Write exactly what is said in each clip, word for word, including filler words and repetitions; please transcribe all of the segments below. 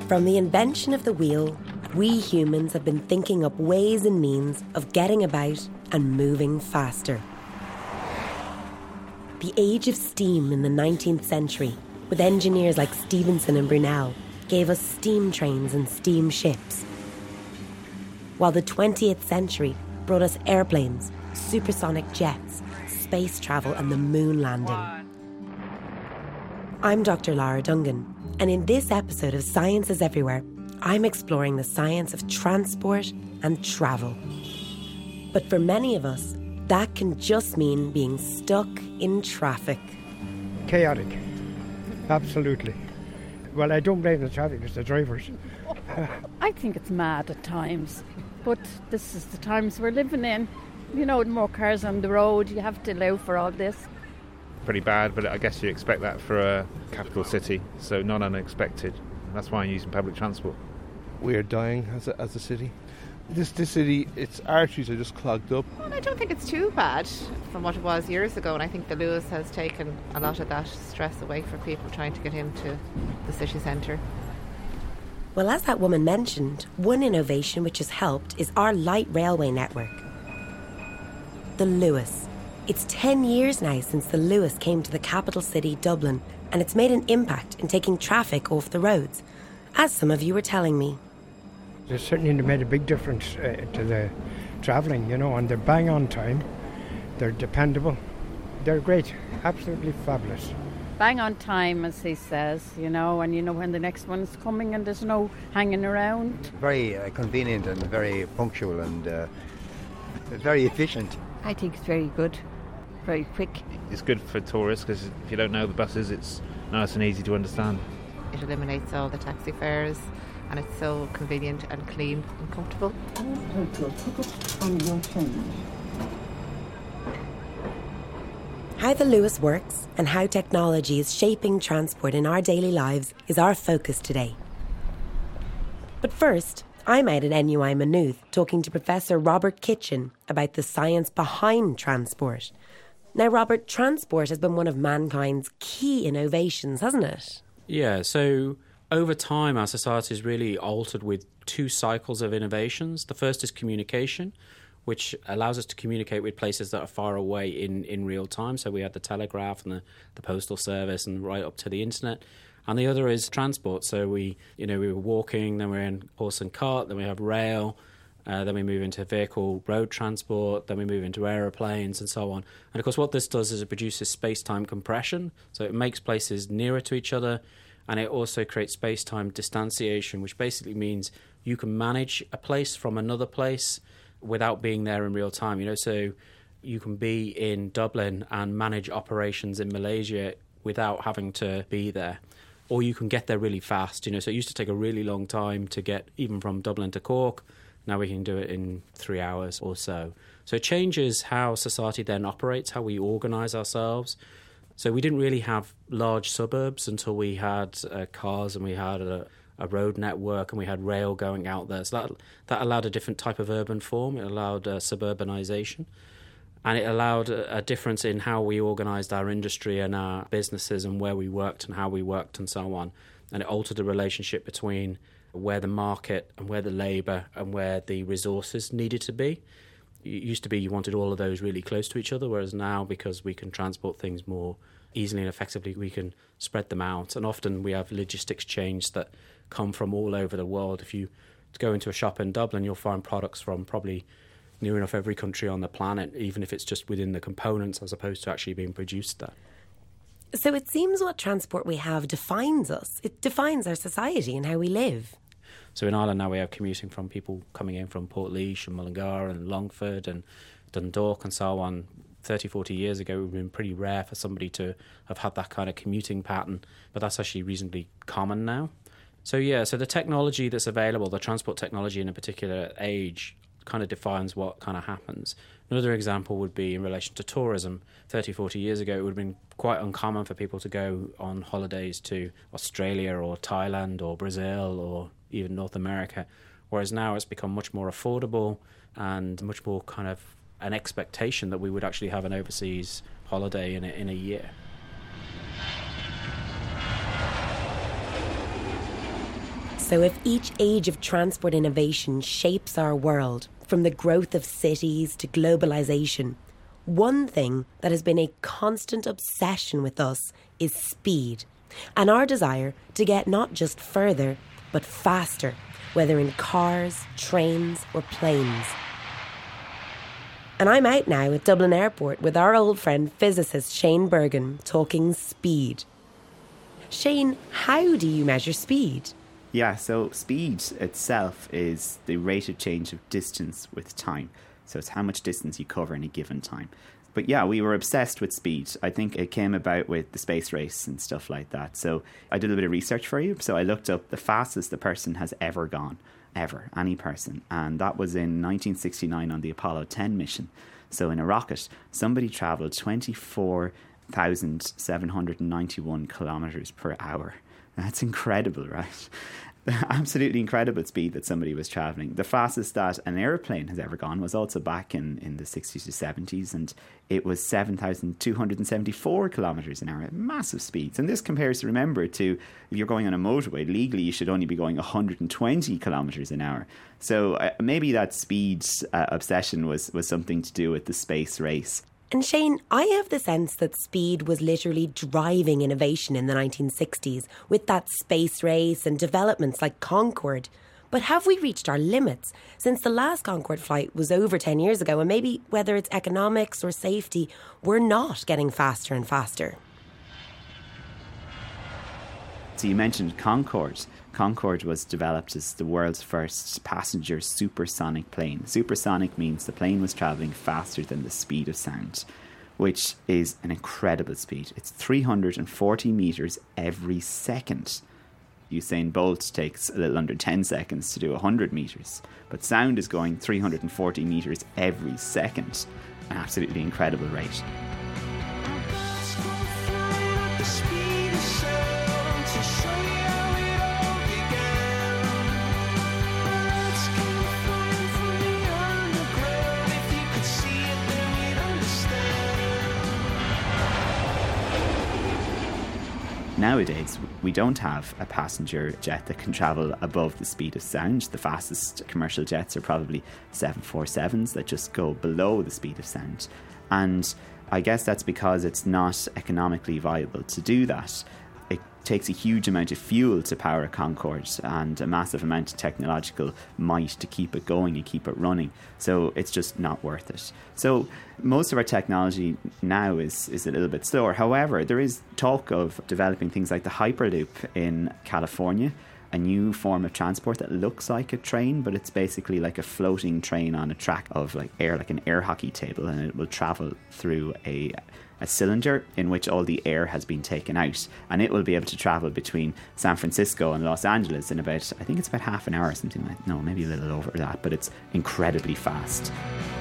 From the invention of the wheel, we humans have been thinking up ways and means of getting about and moving faster. The age of steam in the nineteenth century, with engineers like Stephenson and Brunel, gave us steam trains and steam ships. While the twentieth century brought us airplanes, supersonic jets, space travel and the moon landing. I'm Doctor Lara Dungan, and in this episode of Science is Everywhere, I'm exploring the science of transport and travel. But for many of us, that can just mean being stuck in traffic. Chaotic. Absolutely. Well, I don't blame the traffic, it's the drivers. I think it's mad at times, but this is the times we're living in. You know, more cars on the road, you have to allow for all this. Pretty bad, but I guess you expect that for a capital city, so not unexpected. That's why I'm using public transport. We are dying as a, as a city. This, this city, its arteries are just clogged up. Well, I don't think it's too bad from what it was years ago, and I think the Luas has taken a lot of that stress away for people trying to get into the city centre. Well, as that woman mentioned, one innovation which has helped is our light railway network. The Luas. It's ten years now since the Luas came to the capital city, Dublin, and it's made an impact in taking traffic off the roads, as some of you were telling me. They certainly made a big difference uh, to the travelling, you know, and they're bang on time. They're dependable. They're great. Absolutely fabulous. Bang on time, as he says, you know, and you know when the next one's coming and there's no hanging around. Very uh, convenient and very punctual and uh, very efficient. I think it's very good, very quick. It's good for tourists because if you don't know the buses, it's nice and easy to understand. It eliminates all the taxi fares, and it's so convenient and clean and comfortable. Take your ticket and your change. How the Luas works and how technology is shaping transport in our daily lives is our focus today. But first, I'm out at N U I Maynooth talking to Professor Robert Kitchen about the science behind transport. Now, Robert, transport has been one of mankind's key innovations, hasn't it? Yeah, so over time our society has really altered with two cycles of innovations. The first is communication, which allows us to communicate with places that are far away in, in real time. So we had the telegraph and the, the postal service and right up to the internet. And the other is transport. So we, you know, we were walking, then we're in horse and cart, then we have rail, uh, then we move into vehicle road transport, then we move into aeroplanes and so on. And of course what this does is it produces space-time compression. So it makes places nearer to each other, and it also creates space-time distanciation, which basically means you can manage a place from another place without being there in real time. You know, so you can be in Dublin and manage operations in Malaysia without having to be there. Or you can get there really fast, you know. So it used to take a really long time to get even from Dublin to Cork. Now we can do it in three hours or so. So it changes how society then operates, how we organise ourselves. So we didn't really have large suburbs until we had uh, cars and we had a, a road network and we had rail going out there. So that that allowed a different type of urban form. It allowed uh, suburbanisation. And it allowed a, a difference in how we organised our industry and our businesses and where we worked and how we worked and so on. And it altered the relationship between where the market and where the labour and where the resources needed to be. It used to be you wanted all of those really close to each other, whereas now, because we can transport things more easily and effectively, we can spread them out. And often we have logistics chains that come from all over the world. If you go into a shop in Dublin, you'll find products from probably near enough every country on the planet, even if it's just within the components as opposed to actually being produced there. So it seems what transport we have defines us. It defines our society and how we live. So in Ireland now we have commuting from people coming in from Portlaoise and Mullingar and Longford and Dundalk and so on. thirty, forty years ago it would have been pretty rare for somebody to have had that kind of commuting pattern, but that's actually reasonably common now. So yeah, so the technology that's available, the transport technology in a particular age, kind of defines what kind of happens. Another example would be in relation to tourism. thirty, forty years ago, it would have been quite uncommon for people to go on holidays to Australia or Thailand or Brazil or even North America, whereas now it's become much more affordable and much more kind of an expectation that we would actually have an overseas holiday in a, in a year. So if each age of transport innovation shapes our world, from the growth of cities to globalization, one thing that has been a constant obsession with us is speed, and our desire to get not just further, but faster, whether in cars, trains or planes. And I'm out now at Dublin Airport with our old friend physicist Shane Bergen talking speed. Shane, how do you measure speed? Yeah, so speed itself is the rate of change of distance with time. So it's how much distance you cover in a given time. But yeah, we were obsessed with speed. I think it came about with the space race and stuff like that. So I did a bit of research for you. So I looked up the fastest the person has ever gone, ever, any person. And that was in nineteen sixty-nine on the Apollo ten mission. So in a rocket, somebody travelled twenty-four thousand seven hundred ninety-one kilometres per hour. That's incredible, right? Absolutely incredible speed that somebody was travelling. The fastest that an aeroplane has ever gone was also back in, in the sixties to seventies, and it was seven thousand two hundred seventy-four kilometres an hour. Massive speeds. And this compares, remember, to if you're going on a motorway, legally you should only be going one hundred twenty kilometres an hour. So uh, maybe that speed uh, obsession was, was something to do with the space race. And Shane, I have the sense that speed was literally driving innovation in the nineteen sixties with that space race and developments like Concorde. But have we reached our limits? Since the last Concorde flight was over ten years ago, and maybe whether it's economics or safety, we're not getting faster and faster. So you mentioned Concorde. Concorde was developed as the world's first passenger supersonic plane. Supersonic means the plane was travelling faster than the speed of sound, which is an incredible speed. It's three hundred forty metres every second. Usain Bolt takes a little under ten seconds to do one hundred metres, but sound is going three hundred forty metres every second. An absolutely incredible rate. Nowadays, we don't have a passenger jet that can travel above the speed of sound. The fastest commercial jets are probably seven forty-sevens that just go below the speed of sound. And I guess that's because it's not economically viable to do that. It takes a huge amount of fuel to power a Concorde and a massive amount of technological might to keep it going and keep it running. So it's just not worth it. So most of our technology now is, is a little bit slower. However, there is talk of developing things like the Hyperloop in California, a new form of transport that looks like a train, but it's basically like a floating train on a track of like air, like an air hockey table, and it will travel through a a cylinder in which all the air has been taken out, and it will be able to travel between San Francisco and Los Angeles in about, I think it's about half an hour or something like, no, maybe a little over that, but it's incredibly fast.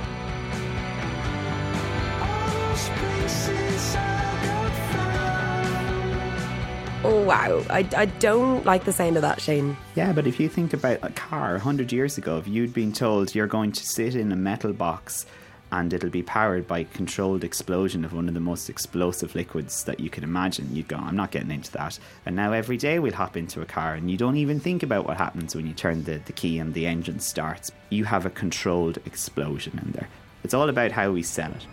Oh, wow. I, I don't like the sound of that, Shane. Yeah, but if you think about a car one hundred years ago, if you'd been told you're going to sit in a metal box and it'll be powered by controlled explosion of one of the most explosive liquids that you can imagine, you'd go, I'm not getting into that. And now every day we'll hop into a car and you don't even think about what happens when you turn the, the key and the engine starts. You have a controlled explosion in there. It's all about how we sell it.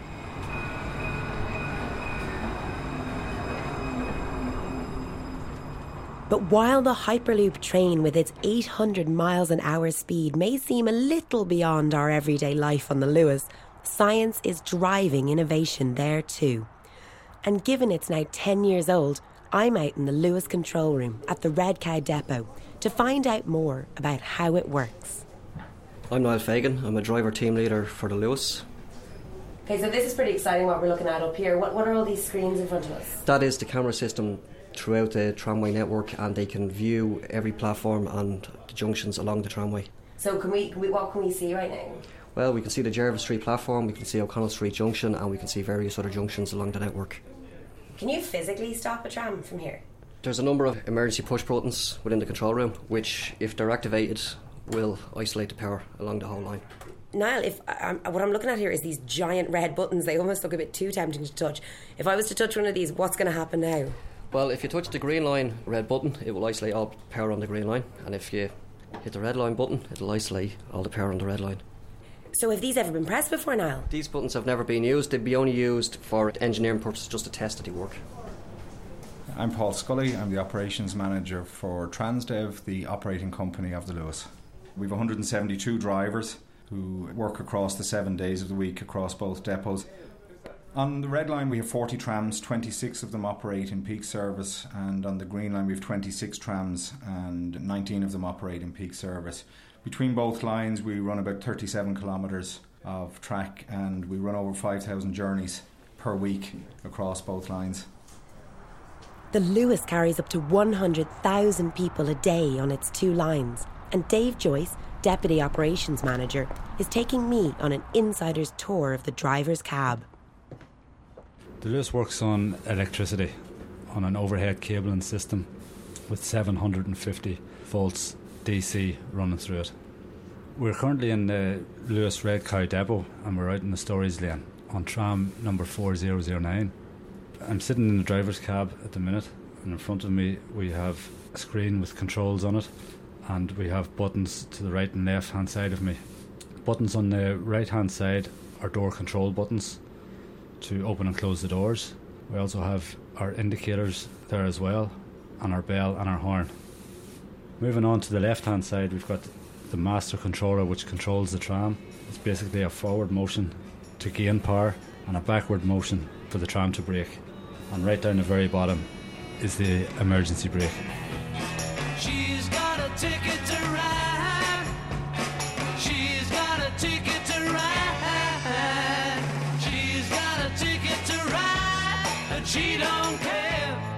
But while the Hyperloop train with its eight hundred miles an hour speed may seem a little beyond our everyday life on the Luas, science is driving innovation there too. And given it's now ten years old, I'm out in the Luas control room at the Red Cow depot to find out more about how it works. I'm Niall Fagan. I'm a driver team leader for the Luas. Okay, so this is pretty exciting what we're looking at up here. What, what are all these screens in front of us? That is the camera system throughout the tramway network, and they can view every platform and the junctions along the tramway. So can we, can we what can we see right now? Well, we can see the Jervis Street platform, we can see O'Connell Street Junction, and we can see various other junctions along the network. Can you physically stop a tram from here? There's a number of emergency push buttons within the control room, which, if they're activated, will isolate the power along the whole line. Niall, if um, what I'm looking at here is these giant red buttons. They almost look a bit too tempting to touch. If I was to touch one of these, what's going to happen now? Well, if you touch the green line red button, it will isolate all power on the green line, and if you hit the red line button, it'll isolate all the power on the red line. So have these ever been pressed before, Niall? These buttons have never been used. They'd be only used for engineering purposes, just to test that they work. I'm Paul Scully. I'm the operations manager for Transdev, the operating company of the Luas. We've one hundred seventy-two drivers who work across the seven days of the week across both depots. On the red line we have forty trams, twenty-six of them operate in peak service, and on the green line we have twenty-six trams and nineteen of them operate in peak service. Between both lines we run about thirty-seven kilometres of track, and we run over five thousand journeys per week across both lines. The Luas carries up to one hundred thousand people a day on its two lines, and Dave Joyce, Deputy Operations Manager, is taking me on an insider's tour of the driver's cab. The Luas works on electricity, on an overhead cabling system with seven hundred fifty volts D C running through it. We're currently in the Luas Red Cow depot, and we're out in the storage lane on tram number four zero zero nine. I'm sitting in the driver's cab at the minute, and in front of me we have a screen with controls on it, and we have buttons to the right and left hand side of me. Buttons on the right hand side are door control buttons to open and close the doors. We also have our indicators there as well, and our bell and our horn. Moving on to the left hand side, we've got the master controller, which controls the tram. It's basically a forward motion to gain power and a backward motion for the tram to brake. And right down the very bottom is the emergency brake. She's got a ticket to ride. She's got a ticket to ride. She's got a ticket to ride, and she don't care.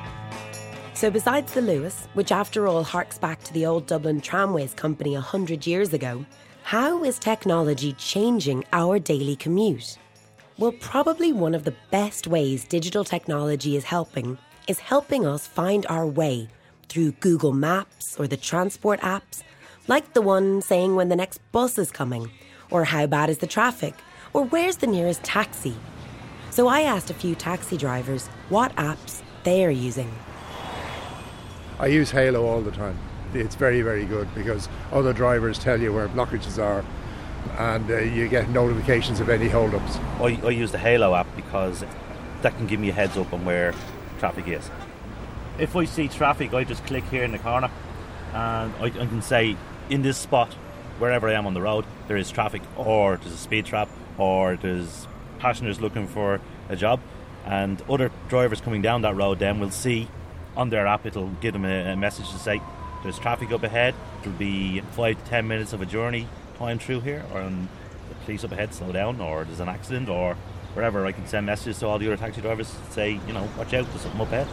So besides the Luas, which after all harks back to the old Dublin Tramways Company a hundred years ago, how is technology changing our daily commute? Well, probably one of the best ways digital technology is helping is helping us find our way through Google Maps or the transport apps, like the one saying when the next bus is coming, or how bad is the traffic, or where's the nearest taxi. So I asked a few taxi drivers what apps they are using. I use Halo all the time. It's very, very good because other drivers tell you where blockages are, and uh, you get notifications of any hold-ups. I, I use the Halo app because that can give me a heads up on where traffic is. If I see traffic, I just click here in the corner and I, I can say in this spot, wherever I am on the road, there is traffic, or there's a speed trap, or there's passengers looking for a job, and other drivers coming down that road then will see on their app, it'll give them a, a message to say there's traffic up ahead, it'll be five to ten minutes of a journey time through here, or um, the police up ahead, slow down, or there's an accident, or wherever. I can send messages to all the other taxi drivers to say, you know, watch out, there's something up ahead.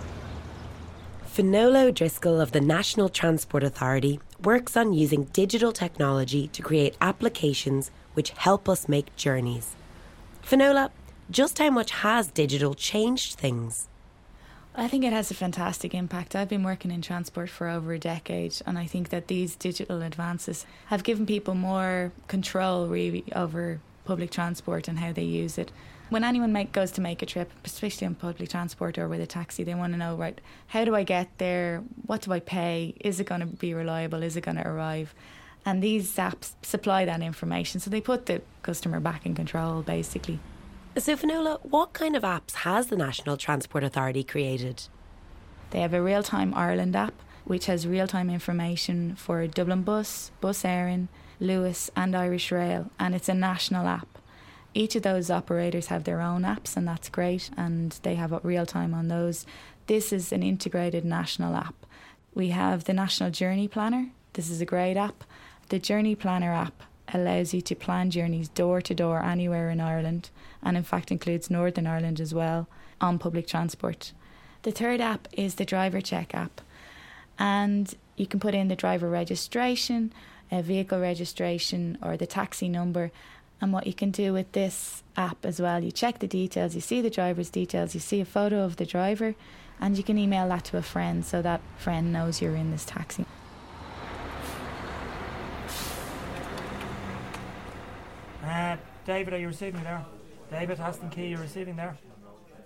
Finola O'Driscoll of the National Transport Authority works on using digital technology to create applications which help us make journeys. Finola, just how much has digital changed things? I think it has a fantastic impact. I've been working in transport for over a decade, and I think that these digital advances have given people more control really over public transport and how they use it. When anyone make, goes to make a trip, especially on public transport or with a taxi, they want to know, right, how do I get there? What do I pay? Is it going to be reliable? Is it going to arrive? And these apps supply that information, so they put the customer back in control, basically. So, Finola, what kind of apps has the National Transport Authority created? They have a Real-Time Ireland app, which has real-time information for Dublin Bus, Bus Éireann, Luas and Irish Rail, and it's a national app. Each of those operators have their own apps, and that's great, and they have real-time on those. This is an integrated national app. We have the National Journey Planner. This is a great app. The Journey Planner app allows you to plan journeys door to door anywhere in Ireland, and in fact includes Northern Ireland as well, on public transport. The third app is the Driver Check app, and you can put in the driver registration, a vehicle registration or the taxi number, and what you can do with this app as well, you check the details, you see the driver's details, you see a photo of the driver, and you can email that to a friend so that friend knows you're in this taxi. Uh, David, are you receiving there? David, Aston Key, you're receiving there?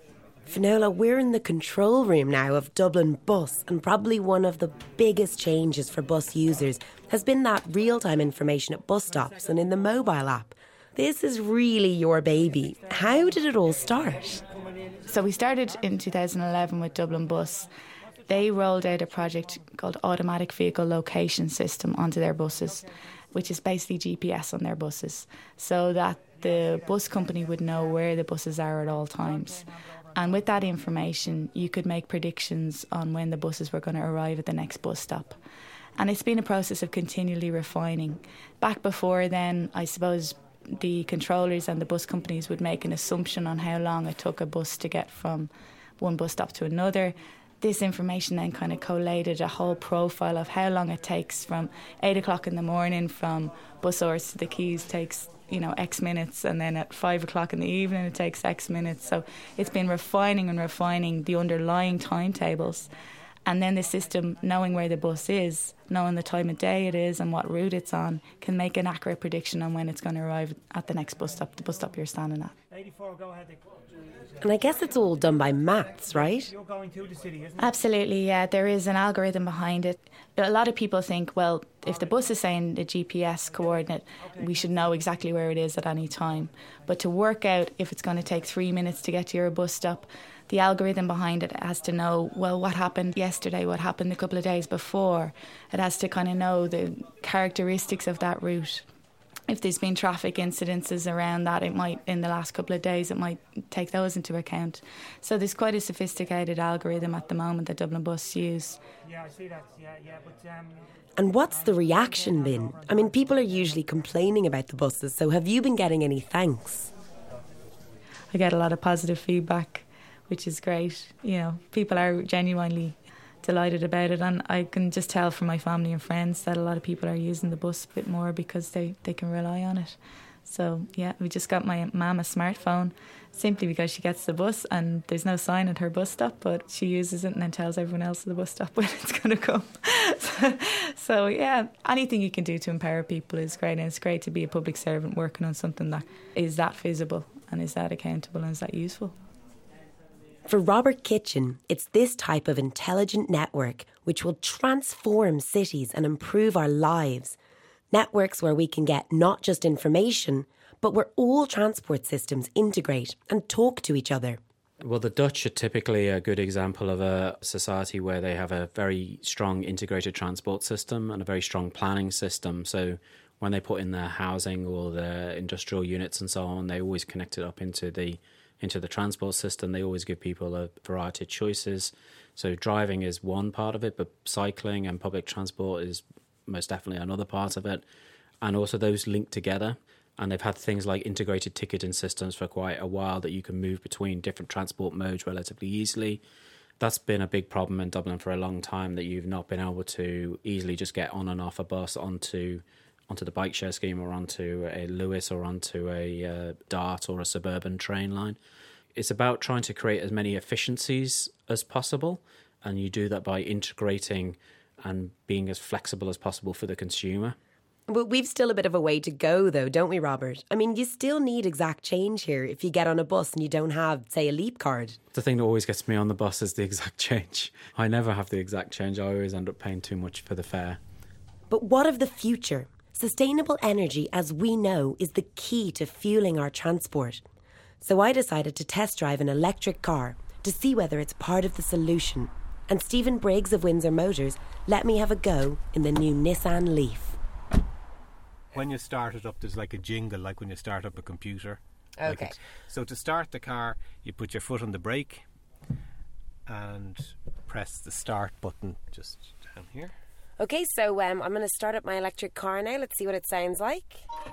Finola, we're in the control room now of Dublin Bus, and probably one of the biggest changes for bus users has been that real-time information at bus stops and in the mobile app. This is really your baby. How did it all start? So we started in two thousand eleven with Dublin Bus. They rolled out a project called Automatic Vehicle Location System onto their buses, which is basically G P S on their buses, so that the bus company would know where the buses are at all times. And with that information, you could make predictions on when the buses were going to arrive at the next bus stop. And it's been a process of continually refining. Back before then, I suppose the controllers and the bus companies would make an assumption on how long it took a bus to get from one bus stop to another. This information then kind of collated a whole profile of how long it takes from eight o'clock in the morning from bus hours to the quays takes, you know, X minutes, and then at five o'clock in the evening it takes X minutes. So it's been refining and refining the underlying timetables. And then the system, knowing where the bus is, knowing the time of day it is and what route it's on, can make an accurate prediction on when it's going to arrive at the next bus stop, the bus stop you're standing at. eighty-four, go ahead. And I guess it's all done by maths, right? You're going to the city, isn't it? Absolutely, yeah. There is an algorithm behind it. A lot of people think, well, if the bus is saying the G P S coordinate, we should know exactly where it is at any time. But to work out if it's going to take three minutes to get to your bus stop, the algorithm behind it has to know, well, what happened yesterday, what happened a couple of days before. It has to kind of know the characteristics of that route. If there's been traffic incidences around that, it might, in the last couple of days, it might take those into account. So there's quite a sophisticated algorithm at the moment that Dublin Bus use. Yeah, I see that, yeah, yeah, but... Um, and what's the reaction been? I mean, people are usually complaining about the buses, so have you been getting any thanks? I get a lot of positive feedback, which is great. You know, people are genuinely delighted about it, and I can just tell from my family and friends that a lot of people are using the bus a bit more because they, they can rely on it. So yeah, we just got my mum a smartphone simply because she gets the bus and there's no sign at her bus stop, but she uses it and then tells everyone else at the bus stop when it's going to come. so, so yeah, anything you can do to empower people is great, and it's great to be a public servant working on something that is that visible and is that accountable and is that useful. For Robert Kitchen, it's this type of intelligent network which will transform cities and improve our lives. Networks where we can get not just information, but where all transport systems integrate and talk to each other. Well, the Dutch are typically a good example of a society where they have a very strong integrated transport system and a very strong planning system. So when they put in their housing or their industrial units and so on, they always connect it up into the into the transport system. They always give people a variety of choices. So driving is one part of it, but cycling and public transport is most definitely another part of it. And also those link together. And they've had things like integrated ticketing systems for quite a while that you can move between different transport modes relatively easily. That's been a big problem in Dublin for a long time, that you've not been able to easily just get on and off a bus onto onto the bike share scheme or onto a Lewis or onto a uh, Dart or a suburban train line. It's about trying to create as many efficiencies as possible, and you do that by integrating and being as flexible as possible for the consumer. But we've still a bit of a way to go, though, don't we, Robert? I mean, you still need exact change here if you get on a bus and you don't have, say, a Leap card. The thing that always gets me on the bus is the exact change. I never have the exact change. I always end up paying too much for the fare. But what of the future? Sustainable energy, as we know, is the key to fueling our transport. So I decided to test drive an electric car to see whether it's part of the solution. And Stephen Briggs of Windsor Motors let me have a go in the new Nissan Leaf. When you start it up, there's like a jingle, like when you start up a computer. Okay. Like so to start the car, you put your foot on the brake and press the start button just down here. Okay, so um, I'm going to start up my electric car now. Let's see what it sounds like.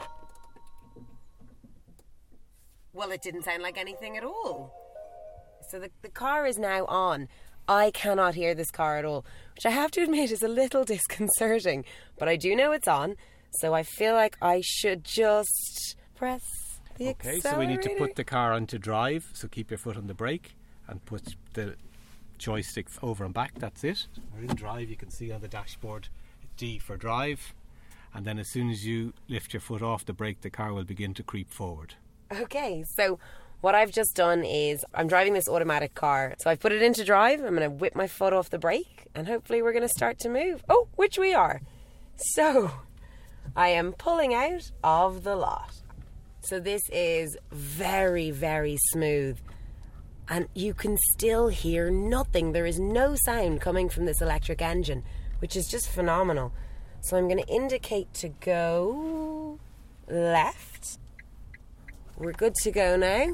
Well, it didn't sound like anything at all. So the, the car is now on. I cannot hear this car at all, which I have to admit is a little disconcerting. But I do know it's on, so I feel like I should just press the okay, accelerator. So we need to put the car onto drive, so keep your foot on the brake and put the joystick over and back. That's it. We're in drive. You can see on the dashboard D for drive, and then as soon as you lift your foot off the brake, the car will begin to creep forward. Okay, so What I've just done is I'm driving this automatic car. So I've put it into drive. I'm going to whip my foot off the brake and hopefully we're going to start to move. Oh, which we are. So I am pulling out of the lot. So this is very, very smooth. And you can still hear nothing. There is no sound coming from this electric engine, which is just phenomenal. So I'm going to indicate to go left. We're good to go now.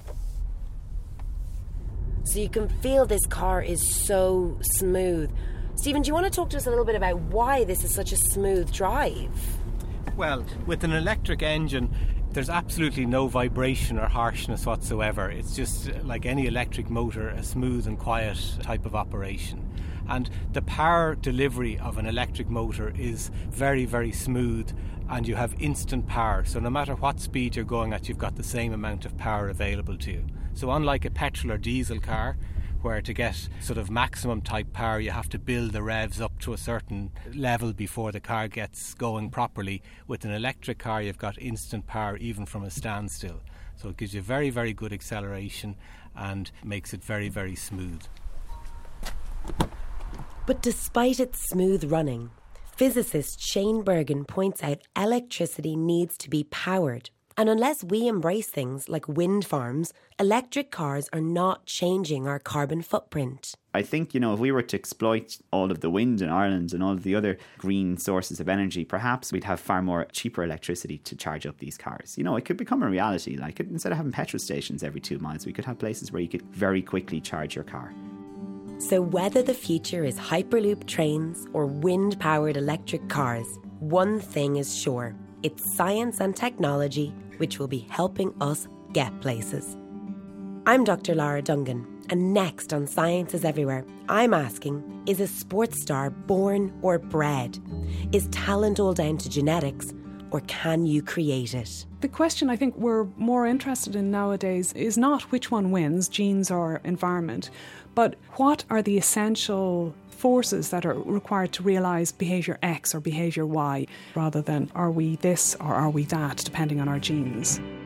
So you can feel this car is so smooth. Stephen, do you want to talk to us a little bit about why this is such a smooth drive? Well, with an electric engine, there's absolutely no vibration or harshness whatsoever. It's just like any electric motor, a smooth and quiet type of operation. And the power delivery of an electric motor is very, very smooth, and you have instant power. So no matter what speed you're going at, you've got the same amount of power available to you. So unlike a petrol or diesel car, where to get sort of maximum type power you have to build the revs up to a certain level before the car gets going properly, with an electric car you've got instant power even from a standstill. So it gives you very, very good acceleration and makes it very, very smooth. But despite its smooth running, physicist Shane Bergen points out electricity needs to be powered. And unless we embrace things like wind farms, electric cars are not changing our carbon footprint. I think, you know, if we were to exploit all of the wind in Ireland and all of the other green sources of energy, perhaps we'd have far more cheaper electricity to charge up these cars. You know, it could become a reality. Like, instead of having petrol stations every two miles, we could have places where you could very quickly charge your car. So whether the future is Hyperloop trains or wind-powered electric cars, one thing is sure. It's science and technology which will be helping us get places. I'm Doctor Lara Dungan, and next on Science is Everywhere, I'm asking, is a sports star born or bred? Is talent all down to genetics, or can you create it? The question I think we're more interested in nowadays is not which one wins, genes or environment, but what are the essential forces that are required to realise behaviour X or behaviour Y, rather than are we this or are we that, depending on our genes.